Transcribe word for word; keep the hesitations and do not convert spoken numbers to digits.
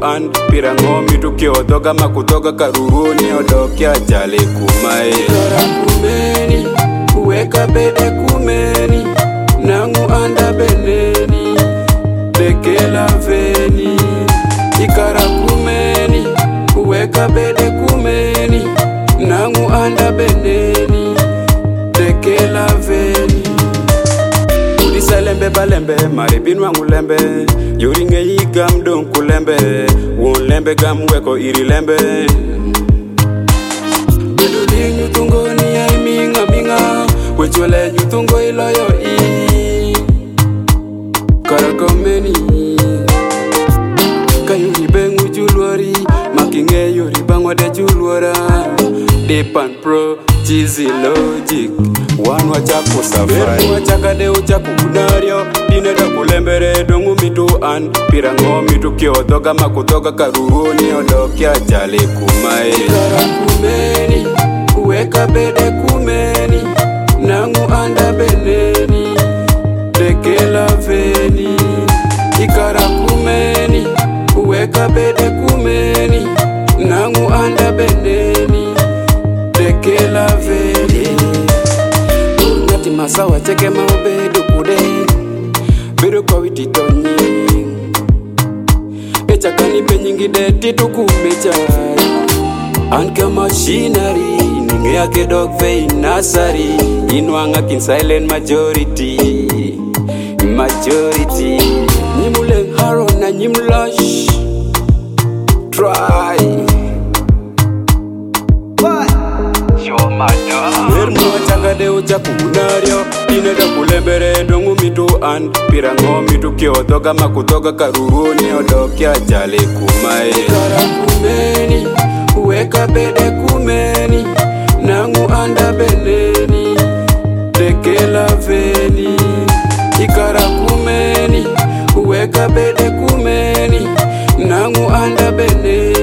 an pirango mitu kiodoga makutoga karuruni odokia jale kumae. Ikara kumeni, uweka bede kumeni, nangu anda beneni, dekela veni. Ikara kumeni, uweka bede kumeni, nangu anda beneni, dekela veni. Udisalembe balembe, maribinu wangu lembe, yuringe yigam don kulembe, won lembe gam weko iri lembe. Beduli nyutungo ni ya minga minga, wechwele nyutungo iloyo i. Karakomeni, kayuri bengu julwari, makinge yuri bangwa de julwara. Depan pro, cheesy logic, Wan wachako safari Bermu wachaka de uchaku unario, dineda kulembere dongu mitu an pirango mitu kiodoga makutoga karuruni odokia jale kumae. Ikara kumeni, uweka bede kumeni, nangu anda beneni, dekela veni. Ikara kumeni, uweka bede kumeni, nangu anda beneni, dekela veni. Unyati masawa cheke maubedu kude, biru kwa witi tonyi. Echakani penyingi deti tukumecha. Anke machinery, ninge ake dog fei nasari. Inwanga kin silent majority, majority. Nyimuleng haro na nyimlush, try. Bermu wachaka de uchaku unario, dineda kulembere dongu mitu an pirango mitu kiodoga makutoga karuruni odokia jale kumae. Ikara kumeni, uweka bede kumeni, nangu anda beneni, dekela veni. Ikara kumeni, uweka bede kumeni, nangu anda beneni.